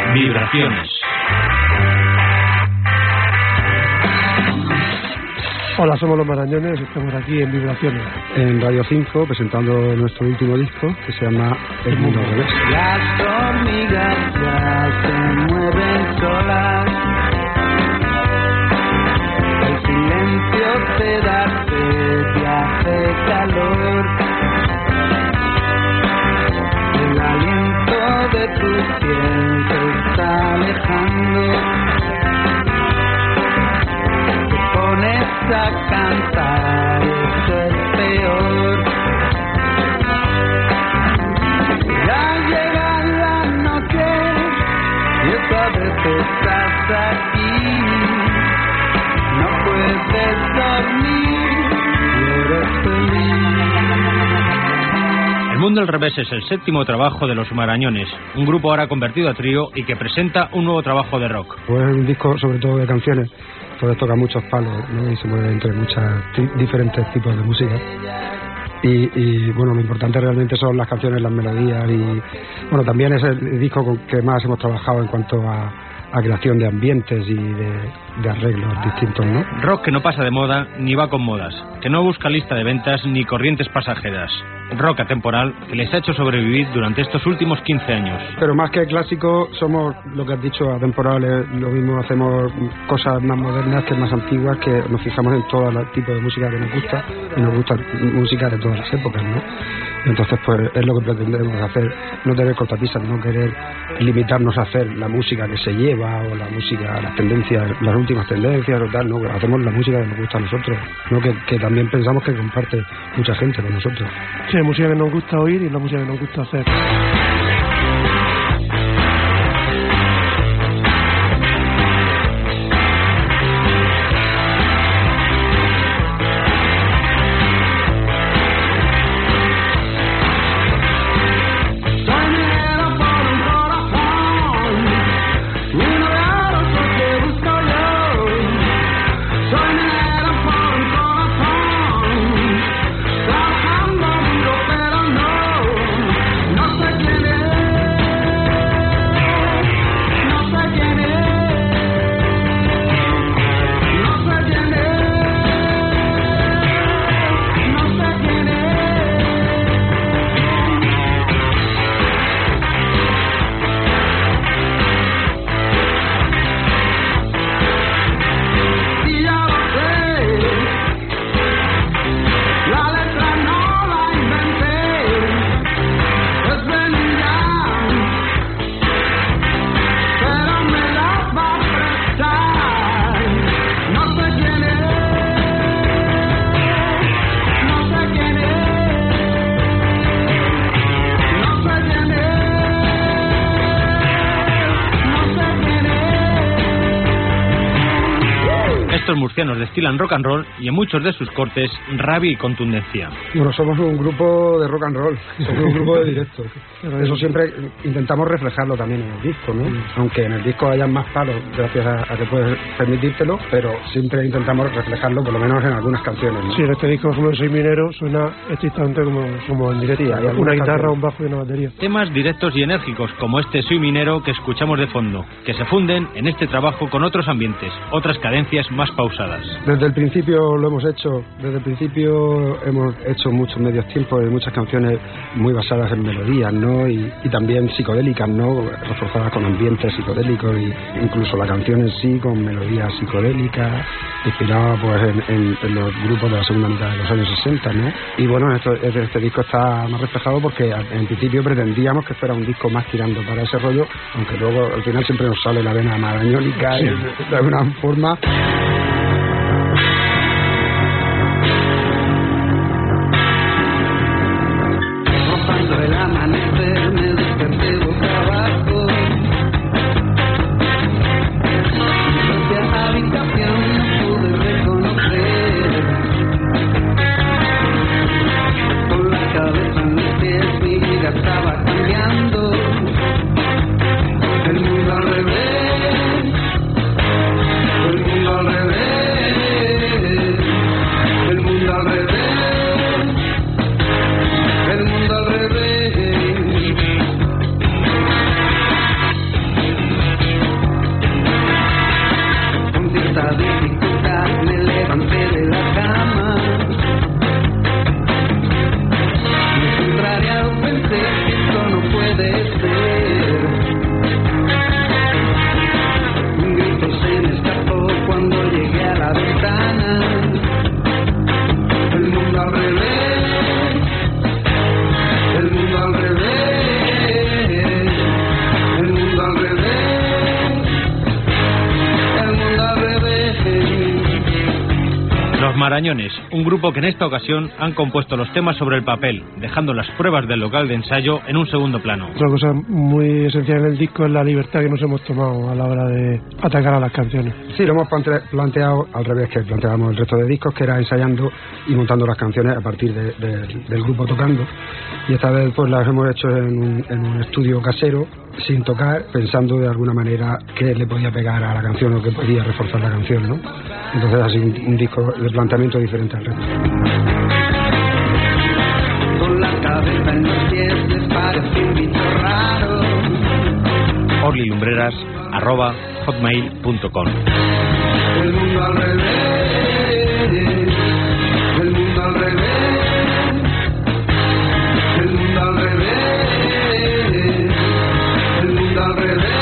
Vibraciones. Hola, somos los Marañones, estamos aquí en Vibraciones. En Radio 5, presentando nuestro último disco, que se llama El Mundo al Revés. Las hormigas ya se mueven solas. El silencio te da sed y hace calor. El aliento de tu piel se está alejando. Te pones a cantar, eso es peor. Ya llega la noche y otra vez estás aquí. No puedes dormir y eres feliz. El Mundo al Revés es el séptimo trabajo de los Marañones, un grupo ahora convertido a trío y que presenta un nuevo trabajo de rock. Pues es un disco sobre todo de canciones, pues toca muchos palos, ¿no? Y se mueve entre muchos diferentes tipos de música. Y bueno, lo importante realmente son las canciones, las melodías y bueno, también es el disco con que más hemos trabajado en cuanto a creación de ambientes y de arreglos distintos, ¿no? Rock que no pasa de moda ni va con modas, que no busca lista de ventas ni corrientes pasajeras. Rock atemporal que les ha hecho sobrevivir durante estos últimos 15 años. Pero más que clásico, somos, lo que has dicho, atemporales. Lo mismo, hacemos cosas más modernas que más antiguas, que nos fijamos en todo el tipo de música que nos gusta, y nos gusta música de todas las épocas, ¿no? Entonces, pues es lo que pretendemos hacer, no tener cortapisas, no querer limitarnos a hacer la música que se lleva o la música, las tendencias, las últimas tendencias o tal, no, hacemos la música que nos gusta a nosotros, ¿no? Que también pensamos que comparte mucha gente con nosotros. Sí, hay música que nos gusta oír y la música que nos gusta hacer. Estos murcianos destilan rock and roll y en muchos de sus cortes rabia y contundencia. Bueno, somos un grupo de rock and roll, somos un grupo de directo. Eso siempre intentamos reflejarlo también en el disco, ¿no? Aunque en el disco hayan más palos, gracias a que puedes permitírtelo, pero siempre intentamos reflejarlo, por lo menos en algunas canciones, ¿no? Sí, en este disco, como Soy Minero, suena estrictamente como en directo. Sí, hay una guitarra, canciones, un bajo y una batería. Temas directos y enérgicos como este Soy Minero que escuchamos de fondo, que se funden en este trabajo con otros ambientes, otras cadencias más pausadas. Desde el principio lo hemos hecho, desde el principio hemos hecho muchos medios tiempos y muchas canciones muy basadas en melodías, ¿no? Y también psicodélicas, ¿no? Reforzadas con ambientes psicodélicos y incluso la canción en sí con melodías psicodélicas, inspirada pues en los grupos de la segunda mitad de los años 60, ¿no? Y bueno, este disco está más reflejado porque en principio pretendíamos que fuera un disco más tirando para ese rollo, aunque luego al final siempre nos sale la vena marañónica, sí, de alguna forma. El mundo al revés. Marañones, un grupo que en esta ocasión han compuesto los temas sobre el papel, dejando las pruebas del local de ensayo en un segundo plano. Otra cosa muy esencial en el disco es la libertad que nos hemos tomado a la hora de atacar a las canciones. Sí, lo hemos planteado al revés que planteábamos el resto de discos, que era ensayando y montando las canciones a partir del grupo tocando. Y esta vez pues las hemos hecho en un estudio casero, sin tocar, pensando de alguna manera qué le podía pegar a la canción o qué podía reforzar la canción, ¿no? Entonces ha sido un disco de planteamiento diferente al resto. Con la cabeza en los pies les parece un bicho raro. orlilumbreras@hotmail.com. El mundo al revés, el mundo al revés, el mundo al revés, el mundo al revés.